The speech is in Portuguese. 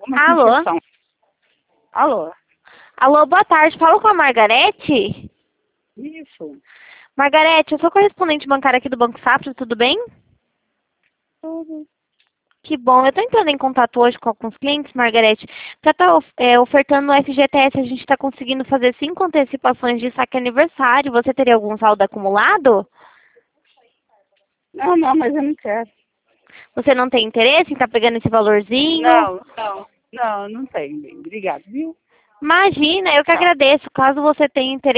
Uma Alô? injeção. Alô? Alô, boa tarde. Falo com a Margarete? Isso. Margarete, eu sou correspondente bancária aqui do Banco Safra, tudo bem? Tudo. Que bom. Eu estou entrando em contato hoje com alguns clientes, Margarete, para estar ofertando no FGTS. A gente está conseguindo fazer 5 antecipações de saque aniversário. Você teria algum saldo acumulado? Não, não, mas eu não quero. Você não tem interesse em estar pegando esse valorzinho? Não tem, bem. Obrigado, viu? Imagina, eu que Tchau. agradeço. Caso você tenha interesse,